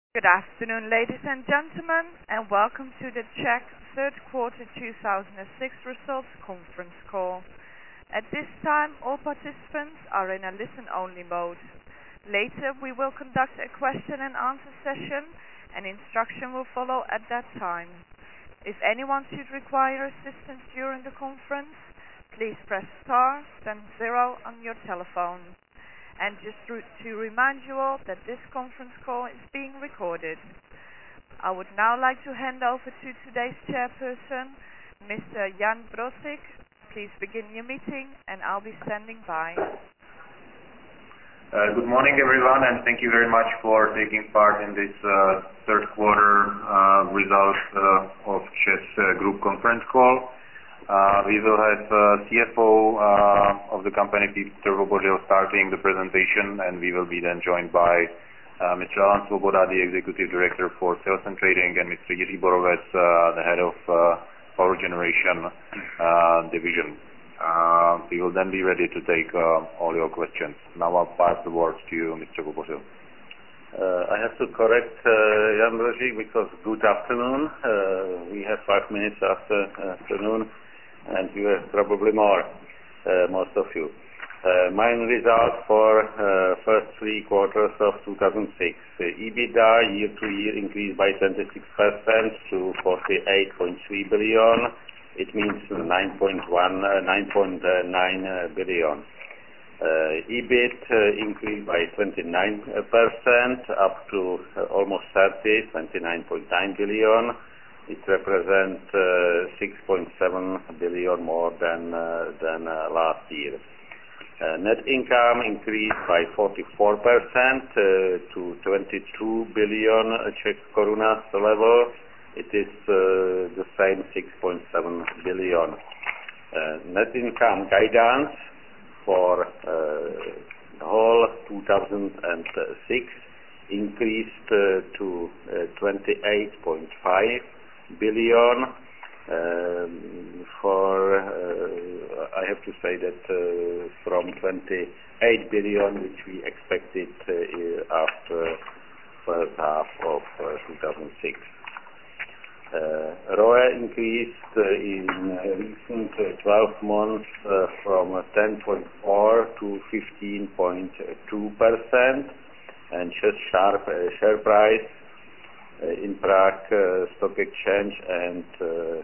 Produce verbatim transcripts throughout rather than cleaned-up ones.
Good afternoon, ladies and gentlemen, and welcome to the Czech third quarter two thousand six results conference call. At this time, all participants are in a listen-only mode. Later, we will conduct a question and answer session, and instruction will follow at that time. If anyone should require assistance during the conference, please press star, then zero on your telephone. And just to, to remind you all that this conference call is being recorded. I would now like to hand over to today's chairperson, Mister Jan Brosik. Please begin your meeting, and I'll be standing by. Uh, good morning, everyone, and thank you very much for taking part in this uh, third quarter uh, results uh, of Czech uh, Group conference call. Uh, we will have uh, C F O uh, of the company, Peter Vobořil, starting the presentation, and we will be then joined by uh, Mister Alan Svoboda, the Executive Director for Sales and Trading, and Mister Jiří Borovec, uh, the Head of uh, Power Generation uh, Division. Uh, we will then be ready to take uh, all your questions. Now I'll pass the words to you, Mister Vobořil. Uh, I have to correct uh, Jan Brosik because good afternoon. Uh, we have five minutes after afternoon. And you have probably more, uh, most of you. Uh, main result for uh, first three quarters of two thousand six. Uh, EBITDA year to year increased by twenty-six percent to forty-eight point three billion. It means nine point one, uh, nine point nine uh, billion. Uh, EBIT uh, increased by twenty-nine percent up to uh, almost thirty, twenty-nine point nine billion. It represents uh, six point seven billion more than uh, than uh, last year. Uh, net income increased by forty-four percent uh, to twenty-two billion Czech korunas level. It is uh, the same six point seven billion. Uh, net income guidance for uh, the whole two thousand six increased uh, to uh, twenty-eight point five billion. Um, for uh, I have to say that uh, from twenty-eight billion, which we expected uh, after first half of uh, two thousand six. Uh, R O E increased uh, in uh, recent uh, twelve months uh, from ten point four to fifteen point two percent, and just sharp uh, share price Uh, in Prague uh, Stock Exchange and uh,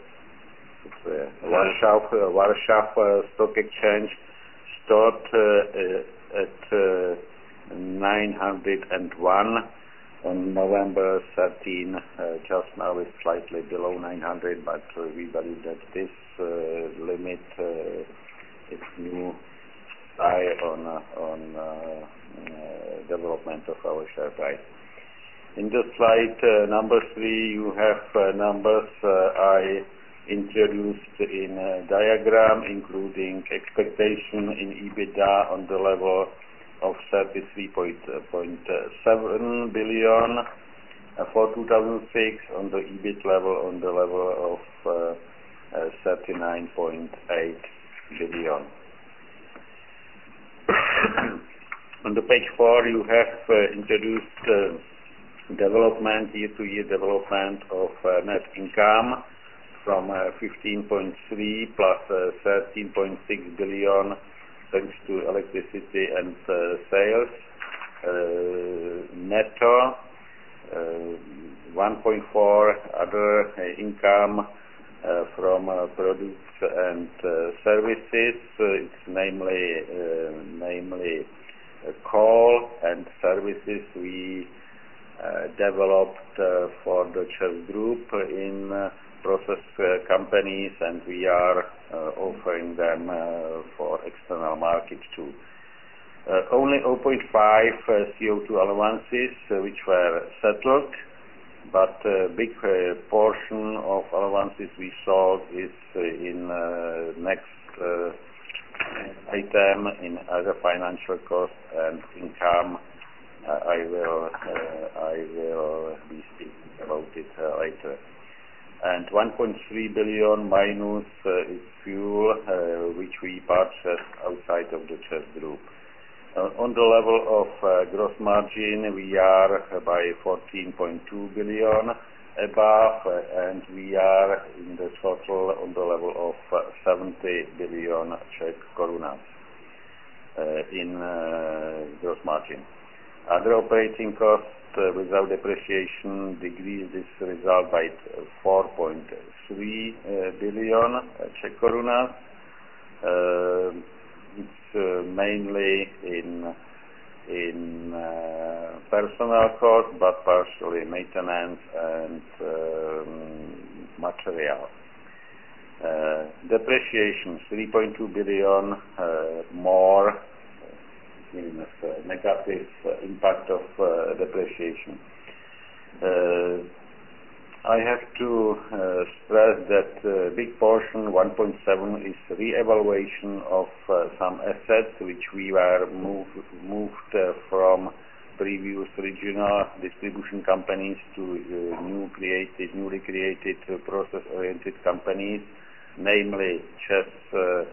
uh, Warsaw, uh, Warsaw uh, Stock Exchange stood uh, uh, at uh, nine hundred one on November thirteenth. Uh, just now it's slightly below nine hundred, but uh, we believe that this uh, limit uh, is new high on uh, on uh, uh, development of our share price. In the slide uh, number three, you have uh, numbers uh, I introduced in a diagram, including expectation in EBITDA on the level of thirty-three point seven billion uh, for two thousand six, on the EBIT level on the level of uh, uh, thirty-nine point eight billion. On the page four, you have uh, introduced uh, development, year-to-year development of uh, net income from uh, fifteen point three plus uh, thirteen point six billion thanks to electricity and uh, sales. Uh, netto uh, one point four other uh, income uh, from uh, products and uh, services. Uh, it's namely uh, namely uh, coal and services we Uh, developed uh, for the Czech Group in uh, process uh, companies, and we are uh, offering them uh, for external markets too. Uh, only zero point five uh, C O two allowances uh, which were settled, but a uh, big uh, portion of allowances we sold is uh, in uh, next uh, item in other financial costs and income. Uh, I will uh, I will be speaking about it uh, later. And one point three billion minus uh, is fuel uh, which we purchased outside of the Czech Group. Uh, on the level of uh, gross margin, we are by fourteen point two billion above, uh, and we are in the total on the level of uh, seventy billion Czech korunas uh, in uh, gross margin. Other operating costs uh, without depreciation decreased this result by four point three uh, billion Czech korunas. Uh, it's uh, mainly in in uh, personnel costs, but partially maintenance and um, material. Uh, depreciation three point two billion uh, more, meaning a negative impact of uh, depreciation. Uh, I have to uh, stress that a uh, big portion, one point seven, is re-evaluation of uh, some assets which we were move, moved uh, from previous regional distribution companies to uh, new created, newly created uh, process-oriented companies, namely Czech uh,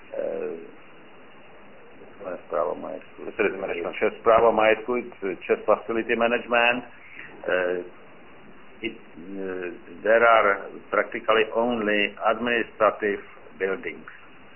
uh, Sprava Majetku, Czech Sprava Majetku, Czech Facility Management. Uh, It, uh, there are practically only administrative buildings.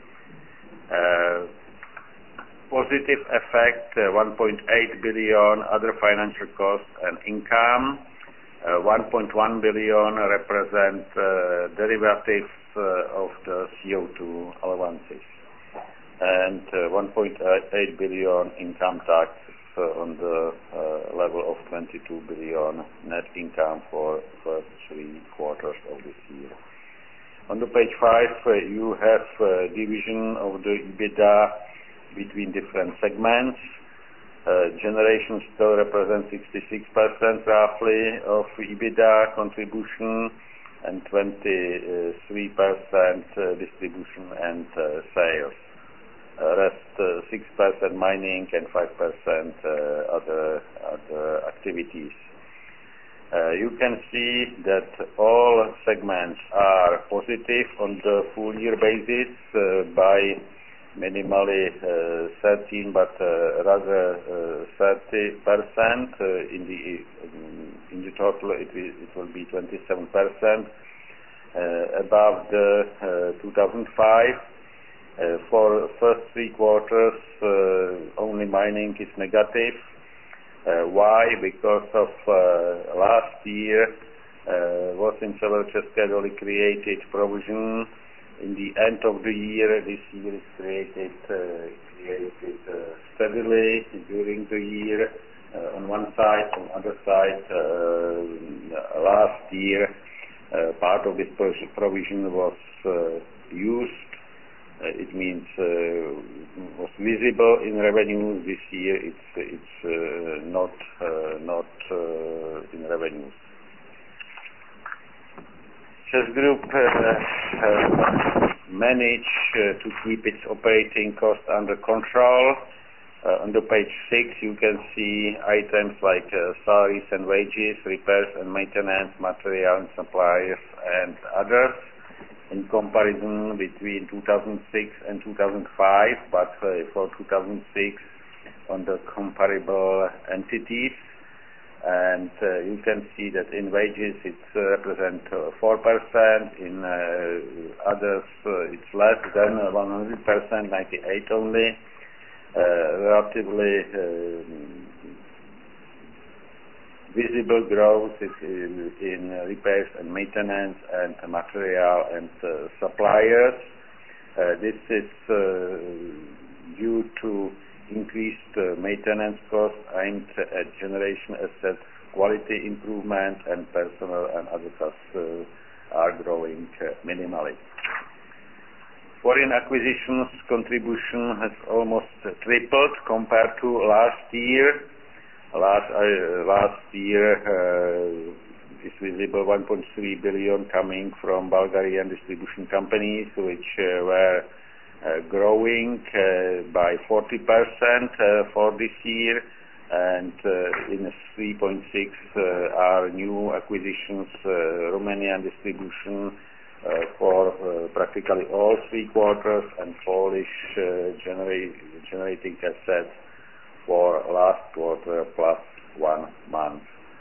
Uh, positive effect, uh, one point eight billion other financial costs and income. Uh, one point one billion represent uh, derivatives uh, of the C O two allowances. And uh, one point eight billion income tax Uh, on the uh, level of twenty-two billion net income for first three quarters of this year. On the page five, uh, you have uh, division of the EBITDA between different segments. Uh, generation still represents sixty-six percent roughly of EBITDA contribution, and twenty-three percent uh, distribution and uh, sales. Uh, rest uh, six percent mining and five percent uh, other other activities. Uh, you can see that all segments are positive on the full year basis uh, by minimally uh, thirteen, but uh, rather uh, thirty percent. Uh, in the in the total, it will, it will be twenty-seven percent uh, above the uh, two thousand five. Uh, for first three quarters, uh, only mining is negative. Uh, why? Because of uh, last year uh, was in Sever České doly created provision. In the end of the year, this year is created, uh, created uh, steadily during the year. Uh, on one side, on the other side, uh, last year, uh, part of this provision was uh, used. Uh, it means uh, was visible in revenues. This year it's it's uh, not uh, not uh, in revenues. ČEZ Group uh, uh, managed uh, to keep its operating cost under control. Uh, on the page six, you can see items like uh, salaries and wages, repairs and maintenance, material and suppliers, and others. In comparison between two thousand six and two thousand five, but uh, for two thousand six on the comparable entities. And uh, you can see that in wages it uh, represents uh, four percent, in uh, others uh, it's less than uh, one hundred percent, ninety-eight only. Uh, relatively uh, visible growth is in, in repairs and maintenance and material and uh, suppliers. Uh, this is uh, due to increased uh, maintenance costs aimed at generation asset quality improvement, and personnel and other costs uh, are growing uh, minimally. Foreign acquisitions contribution has almost tripled compared to last year. Last, uh, last year uh, is visible one point three billion coming from Bulgarian distribution companies, which uh, were uh, growing uh, by forty percent uh, for this year, and uh, in three point six uh, are new acquisitions, uh, Romanian distribution uh, for uh, practically all three quarters, and Polish uh, genera- generating assets for last quarter plus one month.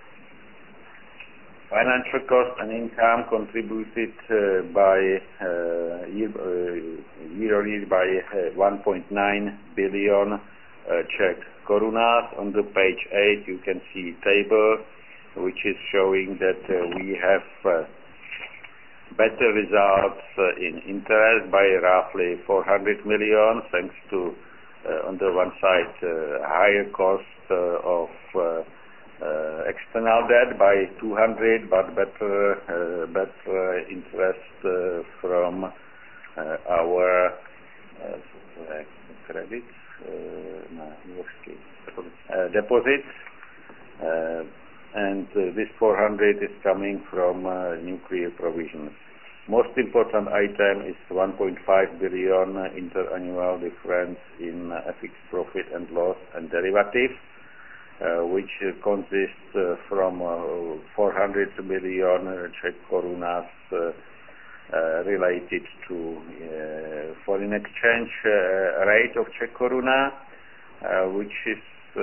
Financial cost and income contributed uh, by uh, year, uh, year by uh, one point nine billion uh, Czech korunas. On the page eight you can see a table which is showing that uh, we have uh, better results uh, in interest by roughly four hundred million, thanks to uh, on the one side uh, higher cost uh, of uh, uh, external debt by two hundred, but better uh, better interest uh, from uh, our uh, credits, uh, uh, deposits, uh, and uh, this four hundred is coming from uh, nuclear provisions. Most important item is one point five billion interannual difference in uh, F X profit and loss and derivatives, uh, which uh, consists uh, from uh, four hundred million Czech korunas uh, uh, related to uh, foreign exchange uh, rate of Czech koruna, uh, which is uh,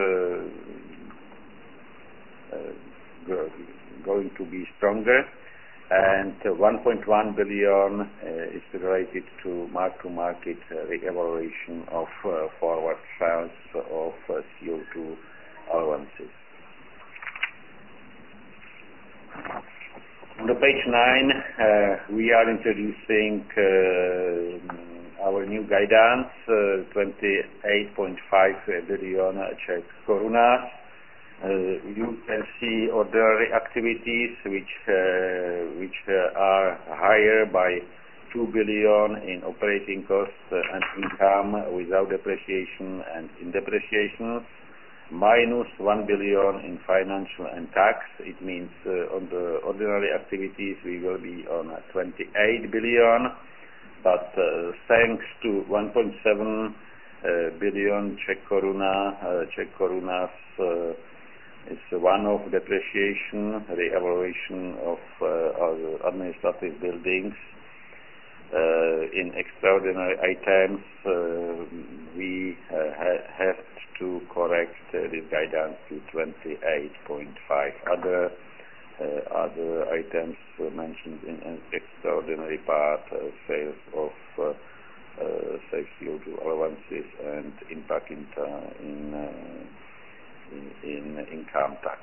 uh, going to be stronger. And uh, one point one billion uh, is related to mark-to-market uh, re-evaluation of uh, forward sales of uh, C O two allowances. On the page nine, uh, we are introducing uh, our new guidance, uh, twenty-eight point five billion Czech korunas. Uh, you can see ordinary activities which uh, which uh, are higher by two billion in operating costs and income without depreciation and in depreciation, minus one billion in financial and tax. It means uh, on the ordinary activities we will be on twenty-eight billion, but uh, thanks to one point seven uh, billion Czech koruna, uh, Czech korunas. Uh, It's one-off depreciation, re-evaluation of uh, administrative buildings. Uh, in extraordinary items, uh, we uh, ha have to correct uh, this guidance to twenty-eight point five. Other uh, other items uh, mentioned in an extraordinary part, uh, sales of uh, uh, safe C O two allowances and impact in, uh, in uh, in income tax.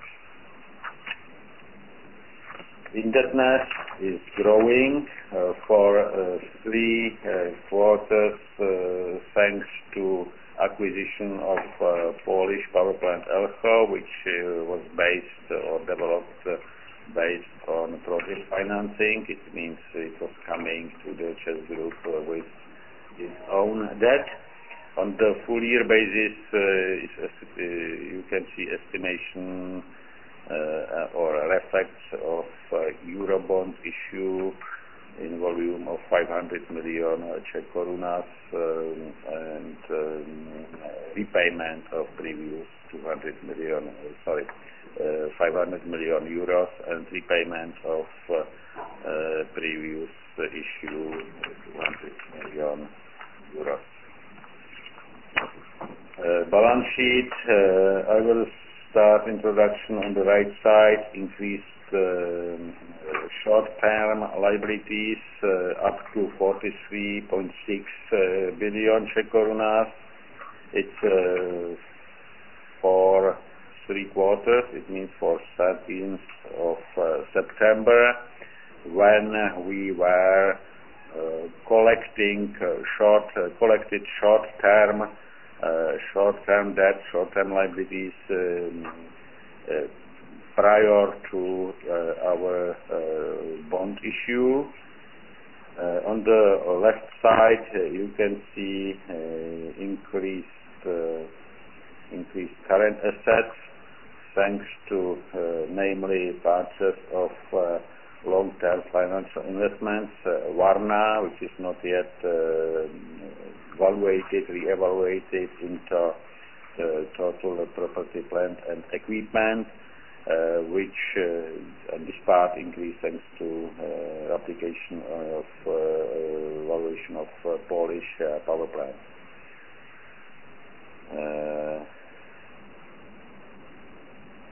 Indebtedness is growing uh, for uh, three uh, quarters uh, thanks to acquisition of uh, Polish power plant Elcho, which uh, was based or developed uh, based on project financing. It means it was coming to the ČEZ Group uh, with its own debt. On the full year basis, uh, is, uh, you can see estimation uh, or effects of uh, Eurobond issue in volume of five hundred million uh, Czech korunas um, and um, repayment of previous two hundred million, uh, sorry, uh, five hundred million euros and repayment of uh, uh, previous uh, issue two hundred million euros. Uh, balance sheet, uh, I will start introduction on the right side. Increased uh, uh, short-term liabilities uh, up to forty-three point six uh, billion Czech korunas. It's uh, for three quarters, it means for thirteenth of uh, September, when we were uh, collecting uh, short, uh, collected short-term Uh, short-term debt, short-term liabilities um, uh, prior to uh, our uh, bond issue. Uh, on the left side, uh, you can see uh, increased uh, increased current assets, thanks to uh, namely purchase of uh, long-term financial investments, uh, Varna, which is not yet uh, evaluated, re-evaluated into the total property, plant and equipment, uh, which uh, and this part increased thanks to uh, application of uh, valuation of uh, Polish uh, power plants. Uh,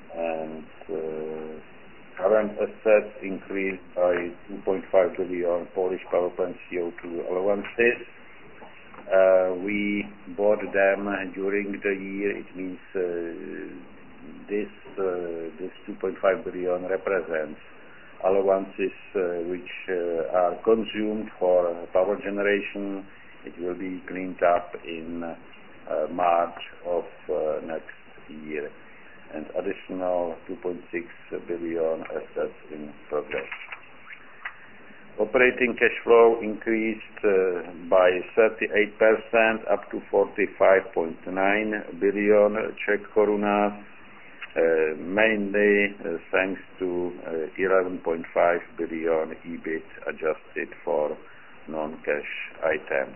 and uh, current assets increased by two point five billion Polish power plant C O two allowances. Uh, we bought them during the year. It means uh, this uh, this two point five billion represents allowances uh, which uh, are consumed for power generation. It will be cleaned up in uh, March of uh, next year, and additional two point six billion assets in progress. Operating cash flow increased uh, by thirty-eight percent up to forty-five point nine billion Czech korunas, uh, mainly uh, thanks to uh, eleven point five billion E B I T adjusted for non-cash items.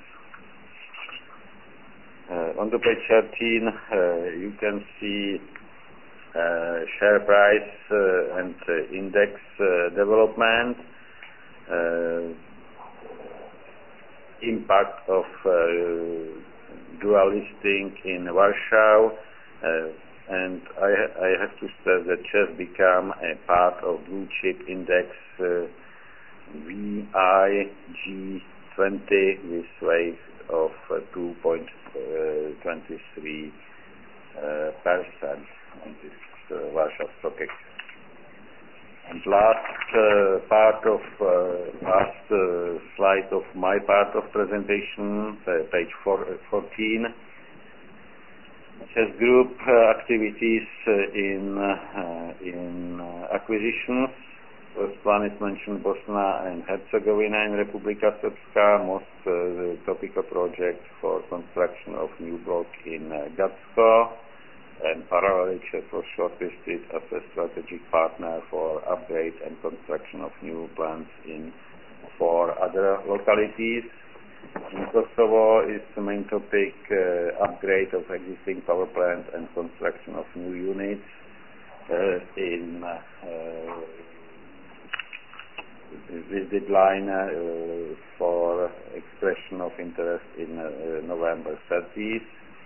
Uh, on the page thirteen, uh, you can see uh, share price uh, and uh, index uh, development. Uh, impact of uh, dual listing in Warsaw, uh, and I, I have to stress that Czech become a part of blue chip index uh, V I G twenty with weight of uh, two point two three percent on this uh, Warsaw Stock Exchange. And last uh, part of uh, last uh, slide of my part of presentation, uh, page four, uh, fourteen. Czech Group uh, activities uh, in uh, in uh, acquisitions. First one is mentioned Bosnia and Herzegovina in Republika Srpska, most uh, the topical project for construction of new block in uh, Gatsko. And parallelly, Czech was shortlisted as a strategic partner for upgrade and construction of new plants in four other localities. In Kosovo is the main topic uh, upgrade of existing power plant and construction of new units uh, in uh, this deadline uh, for expression of interest in uh, November thirtieth.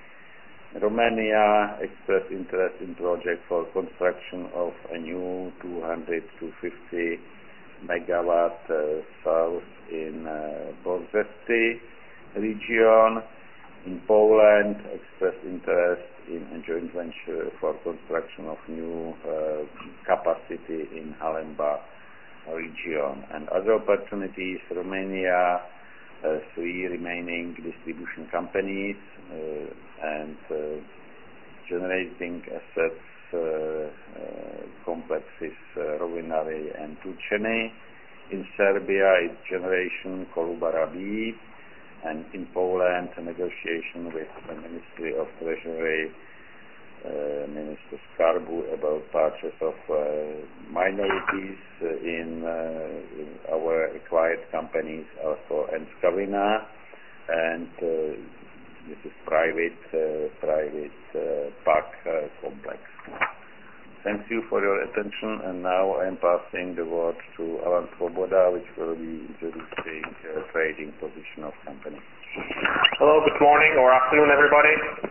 Romania expressed interest in project for construction of a new two hundred to fifty megawatt uh, south in uh, Borzesty region. In Poland, expressed interest in a joint venture for construction of new uh, capacity in Halemba region. And other opportunities, Romania, uh, three remaining distribution companies uh, and uh, generating assets uh, uh, complexes uh, Rovinary and Tučeny. In Serbia, it's generation Kolubara B, and in Poland, a negotiation with the Ministry of Treasury, uh, Minister Skarbu, about purchase of uh, minorities uh, in, uh, in our acquired companies, also and Skavina, and uh, this is private uh, private uh, park uh, complex. Thank you for your attention, and now I am passing the word to Alan Svoboda, which will be introducing uh, trading position of company. Hello, good morning or afternoon, everybody.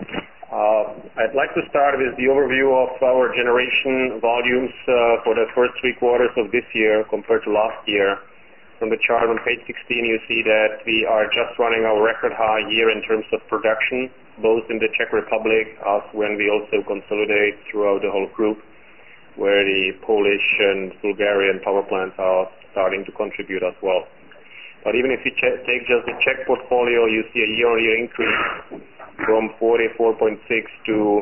Uh, I'd like to start with the overview of our generation volumes uh, for the first three quarters of this year compared to last year. From the chart on page sixteen, you see that we are just running our record high year in terms of production, both in the Czech Republic as when we also consolidate throughout the whole group, where the Polish and Bulgarian power plants are starting to contribute as well. But even if you ch- take just the Czech portfolio, you see a year-on-year increase from forty-four point six to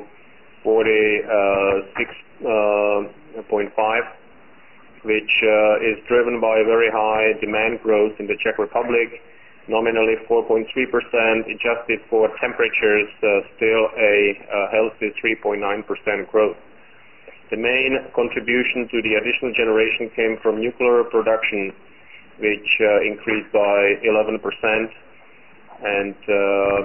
forty-six point five, which uh, is driven by very high demand growth in the Czech Republic, nominally four point three percent, adjusted for temperatures, uh, still a, a healthy three point nine percent growth. The main contribution to the additional generation came from nuclear production, which uh, increased by eleven percent. And uh,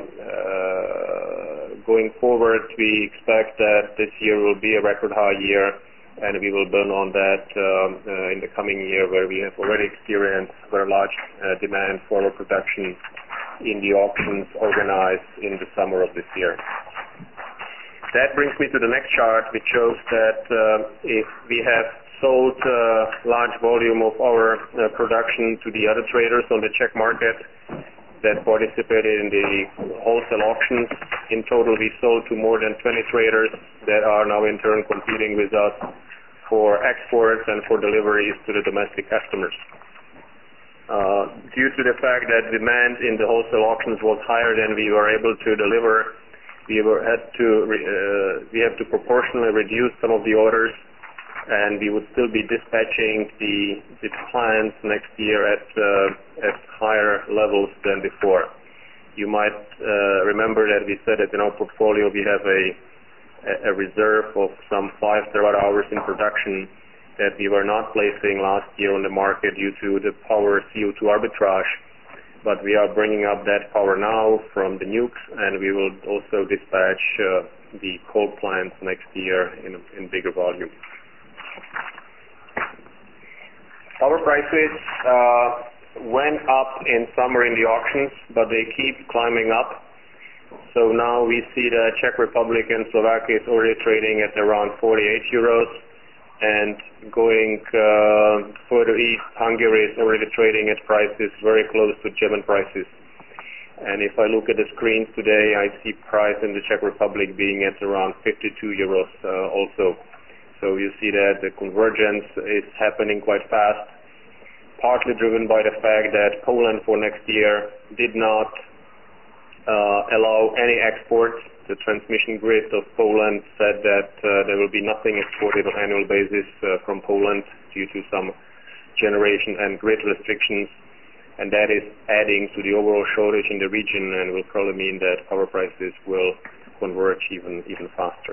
uh, going forward, we expect that this year will be a record high year, and we will build on that um, uh, in the coming year, where we have already experienced very large uh, demand for our production in the auctions organized in the summer of this year. That brings me to the next chart, which shows that uh, if we have sold uh, large volume of our uh, production to the other traders on the Czech market that participated in the wholesale auctions, in total we sold to more than twenty traders that are now in turn competing with us for exports and for deliveries to the domestic customers. Uh, due to the fact that demand in the wholesale auctions was higher than we were able to deliver, we were had to re, uh, we have to proportionally reduce some of the orders, and we would still be dispatching the, the plants next year at uh, at higher levels than before. You might uh, remember that we said that in our portfolio we have a a reserve of some five terawatt hours in production that we were not placing last year on the market due to the power C O two arbitrage. But we are bringing up that power now from the nukes, and we will also dispatch uh, the coal plants next year in, in bigger volume. Power prices uh, went up in summer in the auctions, but they keep climbing up. So now we see that Czech Republic and Slovakia is already trading at around forty-eight euros, and going uh, further east, Hungary is already trading at prices very close to German prices. And if I look at the screens today, I see price in the Czech Republic being at around fifty-two euros uh, also. So you see that the convergence is happening quite fast, partly driven by the fact that Poland for next year did not uh, allow any exports. The transmission grid of Poland said that uh, there will be nothing exported on an annual basis uh, from Poland due to some generation and grid restrictions, and that is adding to the overall shortage in the region and will probably mean that power prices will converge even even faster.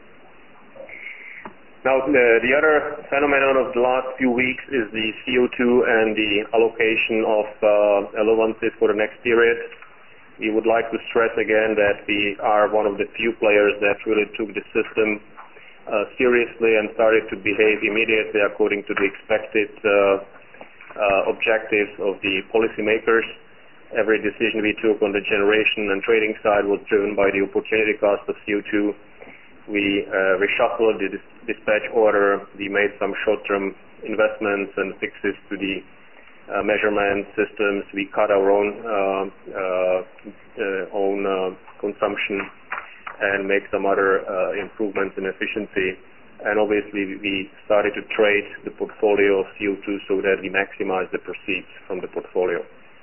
Now, the, the other phenomenon of the last few weeks is the C O two and the allocation of uh, allowances for the next period. We would like to stress again that we are one of the few players that really took the system uh, seriously and started to behave immediately according to the expected uh, uh, objectives of the policymakers. Every decision we took on the generation and trading side was driven by the opportunity cost of C O two. We uh, reshuffled the dis- dispatch order. We made some short-term investments and fixes to the uh, measurement systems. We cut our own uh, uh, uh, own uh, consumption and make some other uh, improvements in efficiency. And obviously, we started to trade the portfolio of C O two so that we maximize the proceeds from the portfolio.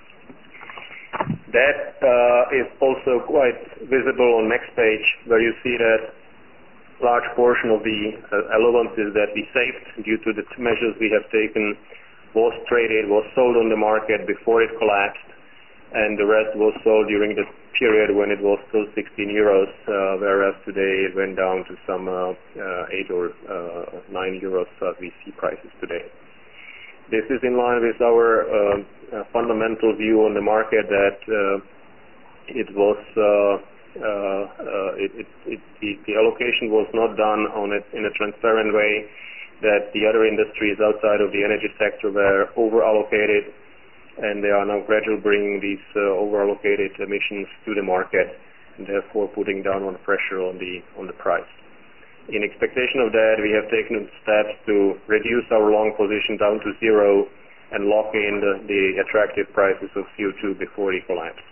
That uh, is also quite visible on next page, where you see that large portion of the uh, allowances that we saved due to the t- measures we have taken was traded, was sold on the market before it collapsed, and the rest was sold during the period when it was still sixteen euros, uh, whereas today it went down to some uh, uh, eight or uh, nine euros as we see prices today. This is in line with our uh, uh, fundamental view on the market that uh, it was uh, Uh, uh, it, it, it, the, the allocation was not done on it in a transparent way, that the other industries outside of the energy sector were over-allocated, and they are now gradually bringing these uh, over-allocated emissions to the market, and therefore putting downward pressure on the on the price. In expectation of that, we have taken steps to reduce our long position down to zero and lock in the, the attractive prices of C O two before they collapse.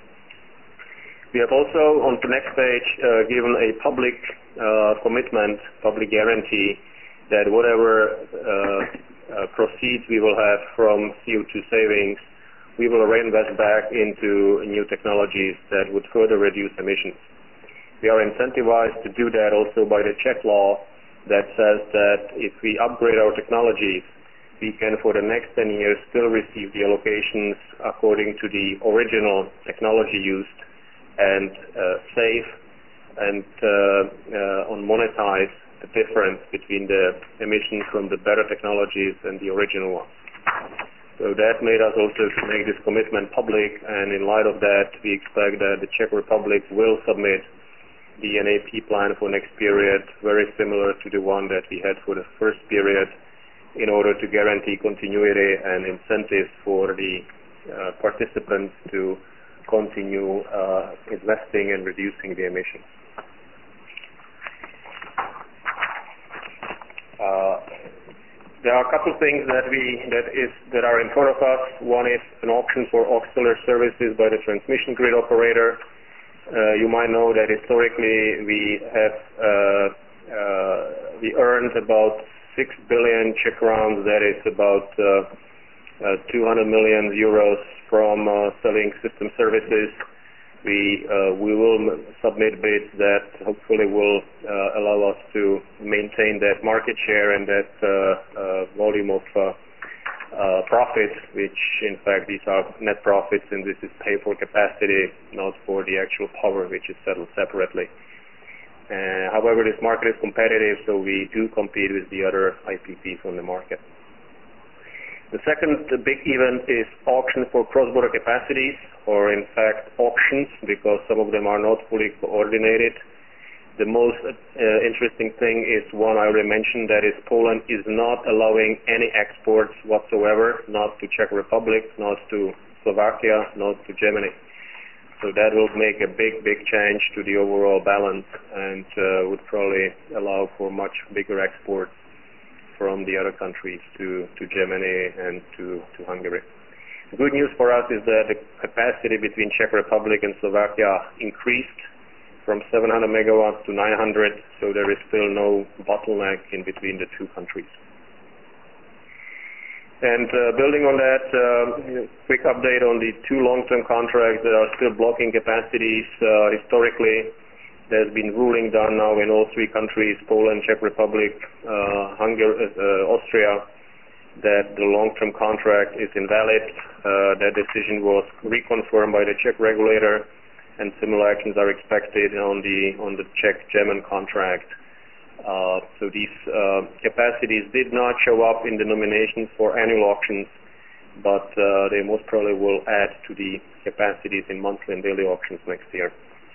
We have also, on the next page, uh, given a public uh, commitment, public guarantee that whatever uh, uh, proceeds we will have from C O two savings, we will reinvest back into new technologies that would further reduce emissions. We are incentivized to do that also by the Czech law that says that if we upgrade our technologies, we can for the next ten years still receive the allocations according to the original technology used, and uh, save and uh, uh, on monetize the difference between the emissions from the better technologies and the original ones. So that made us also to make this commitment public, and in light of that, we expect that the Czech Republic will submit the N A P plan for next period, very similar to the one that we had for the first period, in order to guarantee continuity and incentives for the uh, participants to continue uh, investing and reducing the emissions. there are a couple of things that we that is that are in front of us. One is an auction for auxiliary services by the transmission grid operator. Uh, you might know that historically we have uh, uh, we earned about six billion Czech crowns. That is about uh, uh, two hundred million euros from uh, selling system services. We uh, we will submit bids that hopefully will uh, allow us to maintain that market share and that uh, uh, volume of uh, uh, profit, which in fact these are net profits, and this is pay for capacity, not for the actual power, which is settled separately. Uh, however, this market is competitive, so we do compete with the other I P Ps on the market. The second big event is auction for cross-border capacities, or in fact auctions, because some of them are not fully coordinated. The most uh, interesting thing is one I already mentioned, that is Poland is not allowing any exports whatsoever, not to Czech Republic, not to Slovakia, not to Germany. So that will make a big, big change to the overall balance and uh, would probably allow for much bigger exports from the other countries to, to Germany and to, to Hungary. The good news for us is that the capacity between Czech Republic and Slovakia increased from seven hundred megawatts to nine hundred, so there is still no bottleneck in between the two countries. And uh, building on that, uh, quick update on the two long-term contracts that are still blocking capacities. Uh, historically, there's been ruling done now in all three countries, Poland, Czech Republic, uh, Hungary, uh, Austria, that the long-term contract is invalid. Uh, that decision was reconfirmed by the Czech regulator, and similar actions are expected on the on the Czech-German contract. Uh, so these uh, capacities did not show up in the nominations for annual auctions, but uh, they most probably will add to the capacities in monthly and daily auctions next year.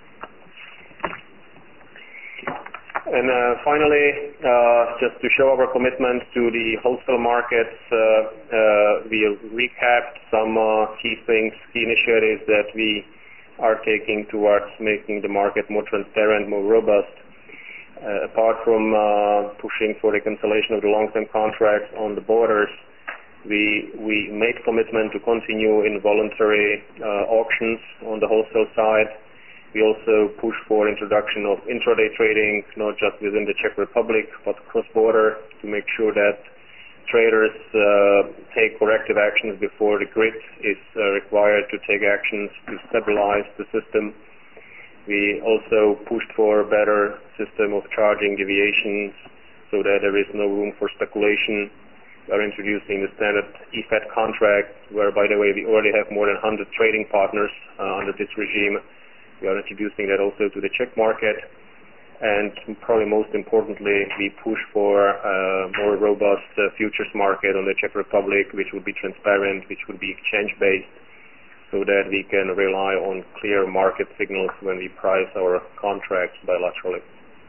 And uh, finally, uh, just to show our commitment to the wholesale markets, uh, uh, we recapped some uh, key things, key initiatives that we are taking towards making the market more transparent, more robust. Uh, apart from uh, pushing for the cancellation of the long-term contracts on the borders, we we made commitment to continue in voluntary uh, auctions on the wholesale side. We also push for introduction of intraday trading, not just within the Czech Republic, but cross-border, to make sure that traders uh, take corrective actions before the grid is uh, required to take actions to stabilize the system. We also pushed for a better system of charging deviations so that there is no room for speculation. We are introducing the standard E F E T contract, where, by the way, we already have more than one hundred trading partners uh, under this regime. We are introducing that also to the Czech market, and probably most importantly, we push for a more robust uh, futures market on the Czech Republic, which would be transparent, which would be exchange-based, so that we can rely on clear market signals when we price our contracts bilaterally.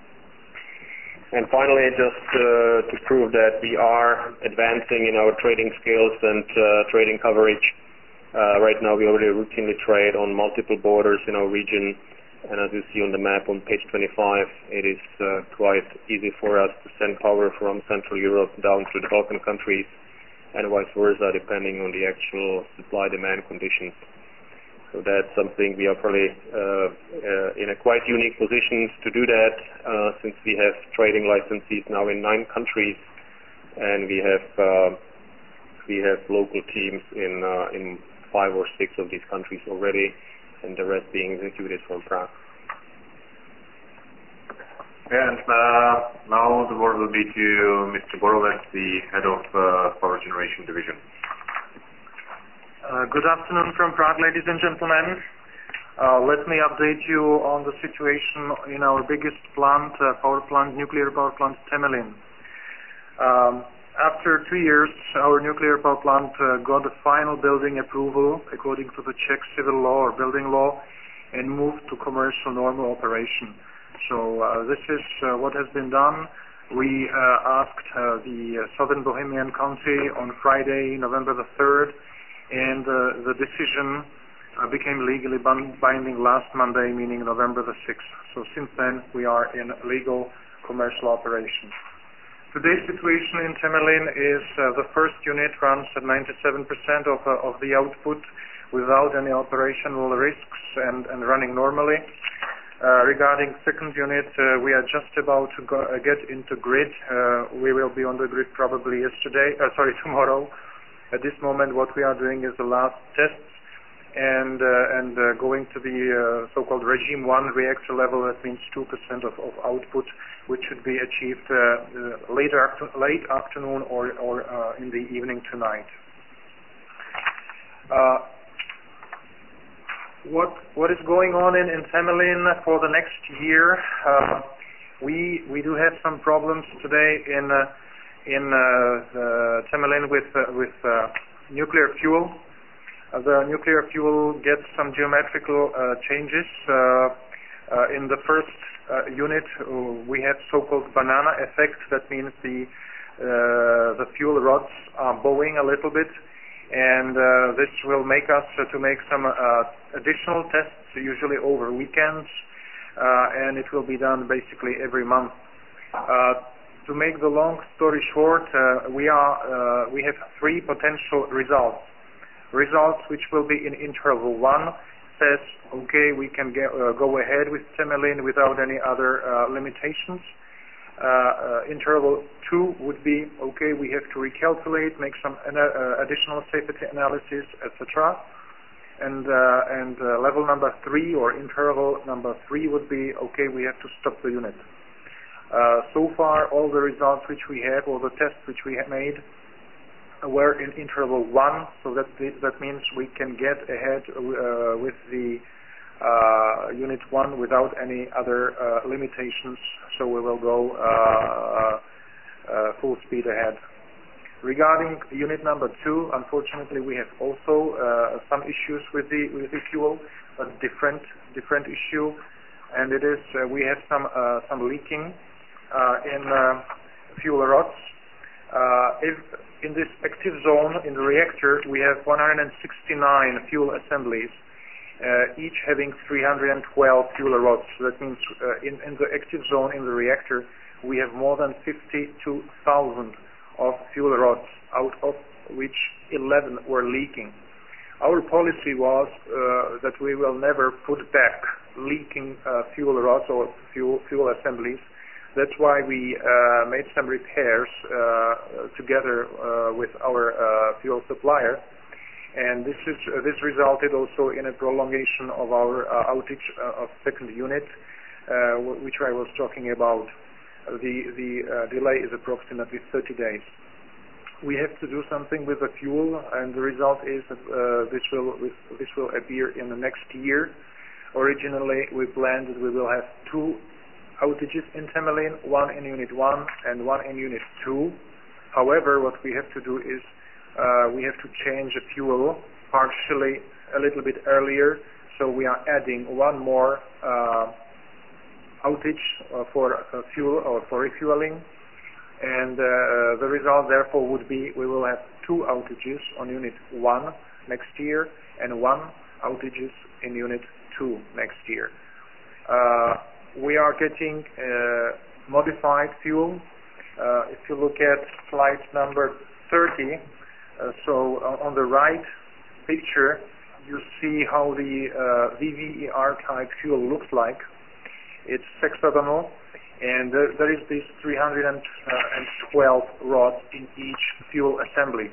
And finally, just uh, to prove that we are advancing in our trading skills and uh, trading coverage, Uh, right now we already routinely trade on multiple borders in our region, and as you see on the map on page twenty-five, it is uh, quite easy for us to send power from Central Europe down to the Balkan countries and vice versa, depending on the actual supply-demand conditions. So that's something we are probably uh, uh, in a quite unique position to do that, uh, since we have trading licenses now in nine countries, and we have uh, we have local teams in uh, in five or six of these countries already, and the rest being executed from Prague. And uh, now the word will be to Mister Borovec, the head of uh, Power Generation Division. Uh, good afternoon from Prague, ladies and gentlemen. Uh, let me update you on the situation in our biggest plant, uh, power plant, nuclear power plant, Temelin. Um, After two years, our nuclear power plant uh, got a final building approval according to the Czech civil law or building law and moved to commercial normal operation. So uh, this is uh, what has been done. We uh, asked uh, the uh, Southern Bohemian County on Friday, November the third, and uh, the decision uh, became legally binding last Monday, meaning November the sixth. So since then, we are in legal commercial operation. Today's situation in Temelin is uh, the first unit runs at ninety-seven percent of, uh, of the output without any operational risks and, and running normally. Uh, regarding second unit, uh, we are just about to go, uh, get into grid. Uh, we will be on the grid probably yesterday, uh, sorry, tomorrow. At this moment, what we are doing is the last tests and uh, and uh, going to the uh, so-called regime one reactor level. That means two percent of, of output, which should be achieved uh, uh, later after, late afternoon or, or uh, in the evening tonight. Uh, what what is going on in, in Temelin for the next year? Uh, we we do have some problems today in uh, in uh, uh, Temelin with uh, with uh, nuclear fuel. Uh, the nuclear fuel gets some geometrical uh, changes. Uh, uh, in the first uh, unit, uh, we have so-called banana effect. That means the uh, the fuel rods are bowing a little bit, and uh, this will make us uh, to make some uh, additional tests, usually over weekends, uh, and it will be done basically every month. Uh, to make the long story short, uh, we are uh, we have three potential results. Results which will be in interval one says, okay, we can get, uh, go ahead with Temelin without any other uh, limitations. Uh, uh, interval two would be, okay, we have to recalculate, make some uh, additional safety analysis, et cetera. And, uh, and uh, level number three, or interval number three, would be, okay, we have to stop the unit. Uh, so far, all the results which we have, all the tests which we have made, were in interval one, so that that means we can get ahead uh, with the uh, unit one without any other uh, limitations. So we will go uh, uh, full speed ahead. Regarding unit number two, unfortunately, we have also uh, some issues with the with the fuel, but different different issue, and it is uh, we have some uh, some leaking uh, in uh, fuel rods. Uh, if in this active zone in the reactor we have one hundred sixty-nine fuel assemblies, uh, each having three hundred twelve fuel rods. So that means uh, in, in the active zone in the reactor we have more than fifty-two thousand of fuel rods, out of which eleven were leaking. Our policy was uh, that we will never put back leaking uh, fuel rods or fuel, fuel assemblies. That's why we uh, made some repairs uh, together uh, with our uh, fuel supplier, and this is uh, this resulted also in a prolongation of our uh, outage uh, of second unit, uh, w- which I was talking about. Uh, the the uh, delay is approximately thirty days. We have to do something with the fuel, and the result is that uh, this will this will appear in the next year. Originally, we planned that we will have two outages in Temelin, one in unit one and one in unit two. However, what we have to do is uh, we have to change the fuel partially a little bit earlier, so we are adding one more uh, outage uh, for uh, fuel or for refueling, and uh, the result therefore would be we will have two outages on unit one next year and one outages in unit two next year. Uh, We are getting uh, modified fuel. Uh, if you look at slide number thirty, uh, so uh, on the right picture, you see how the uh, V V E R type fuel looks like. It's hexagonal, and there, there is these three hundred twelve rods in each fuel assembly.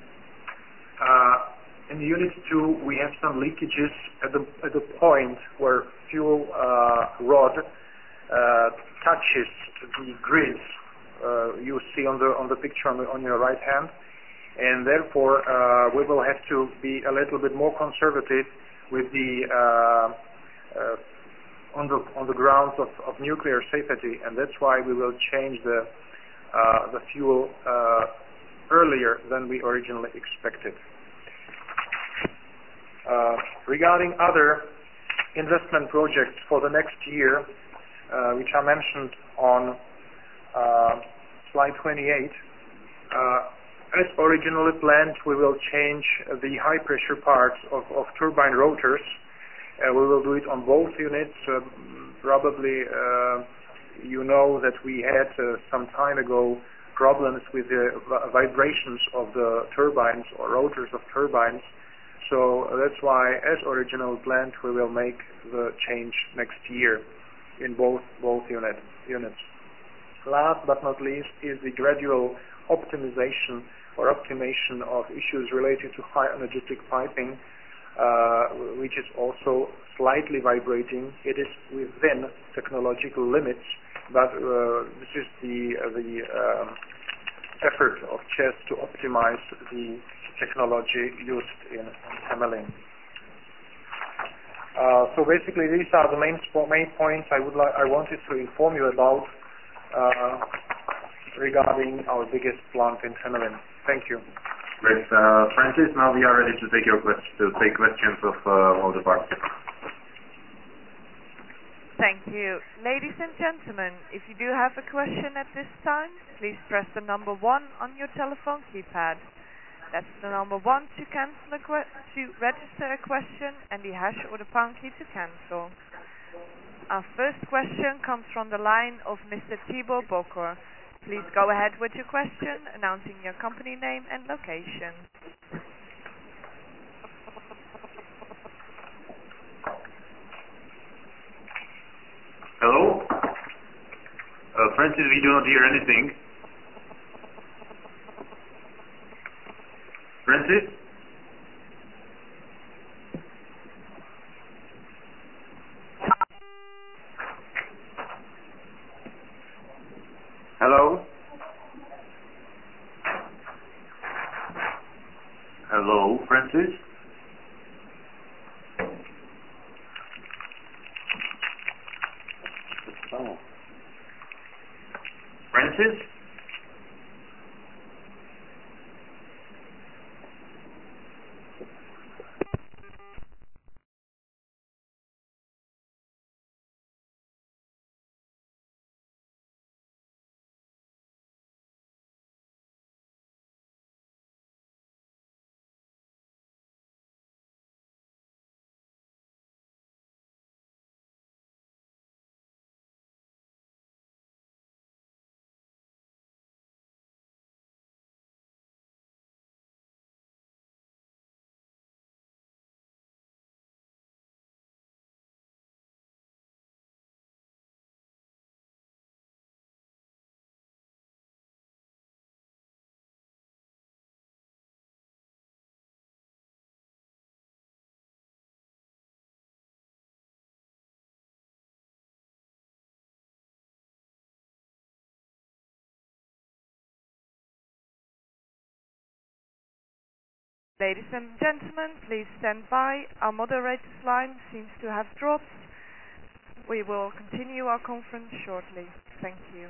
Uh, in unit two, we have some leakages at the at the point where fuel uh, rod uh, touches the grids uh, you see on the on the picture on, the, on your right hand, and therefore uh, we will have to be a little bit more conservative with the uh, uh, on the on the grounds of, of nuclear safety, and that's why we will change the uh, the fuel uh, earlier than we originally expected. Uh, regarding other investment projects for the next year, uh, which are mentioned on uh, slide twenty-eight, uh, as originally planned, we will change the high pressure parts of, of turbine rotors. Uh, we will do it on both units. Uh, probably uh, you know that we had uh, some time ago problems with the vibrations of the turbines or rotors of turbines. So that's why, as original planned, we will make the change next year in both both unit, units. Last but not least is the gradual optimization or optimization of issues related to high energetic piping, uh, which is also slightly vibrating. It is within technological limits, but uh, this is the uh, the um, effort of ČEZ to optimize the technology used in Temelín. Uh, so basically, these are the main main points I would like I wanted to inform you about uh, regarding our biggest plant in Temelín. Thank you. Great, uh, Francis. Now we are ready to take your questions, to take questions of uh, all the participants. Thank you. Ladies and gentlemen, if you do have a question at this time, please press the number one on your telephone keypad. That's the number one to cancel a que- to register a question, and the hash or the pound key to cancel. Our first question comes from the line of Mister Tibor Bokor. Please go ahead with your question, announcing your company name and location. Hello? Uh, Francis, we do not hear anything. Francis? Hello? Hello, Francis? Oh. Francis? Ladies and gentlemen, please stand by. Our moderator's line seems to have dropped. We will continue our conference shortly. Thank you.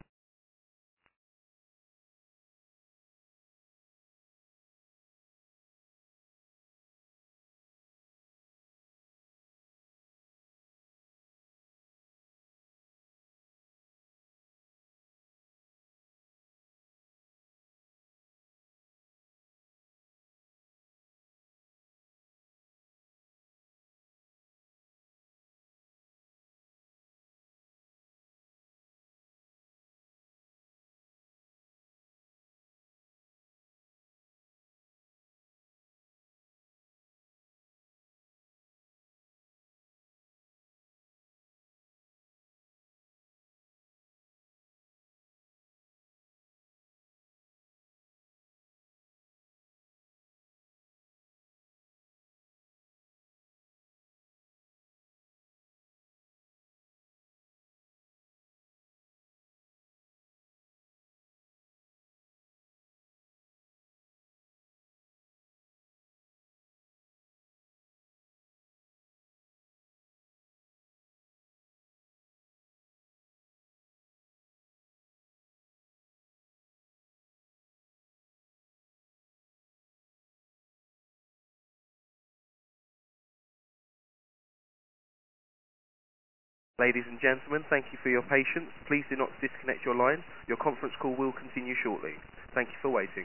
Ladies and gentlemen, thank you for your patience. Please do not disconnect your line. Your conference call will continue shortly. Thank you for waiting.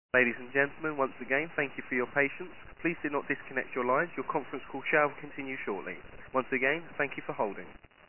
Ladies and gentlemen, once again, thank you for your patience. Please do not disconnect your lines. Your conference call shall continue shortly. Once again, thank you for holding.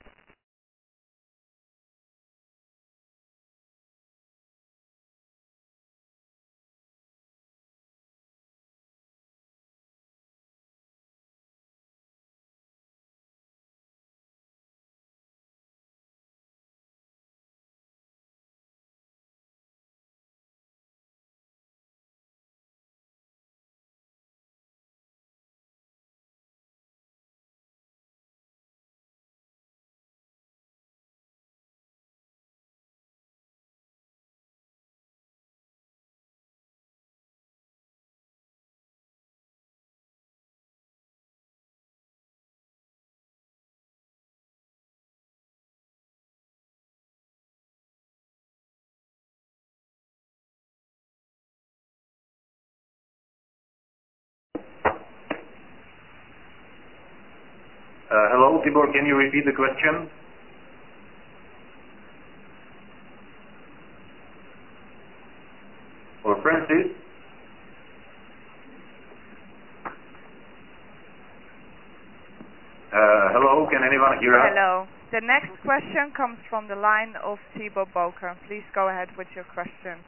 Uh, hello, Tibor, can you repeat the question? Or Francis? Uh, hello, can anyone hear us? Hello. The next question comes from the line of Tibor Boker. Please go ahead with your question.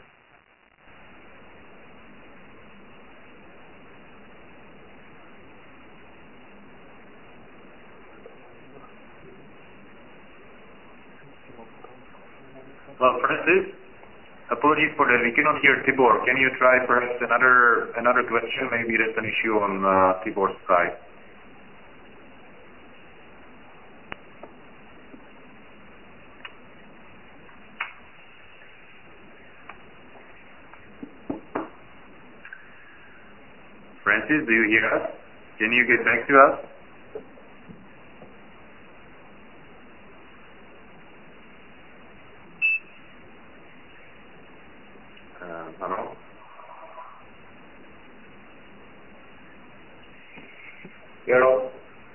Well, Francis, apologies for that. We cannot hear Tibor. Can you try perhaps another another question? Maybe that's an issue on uh, Tibor's side. Francis, do you hear us? Can you get back to us? Uh, hello? Hello.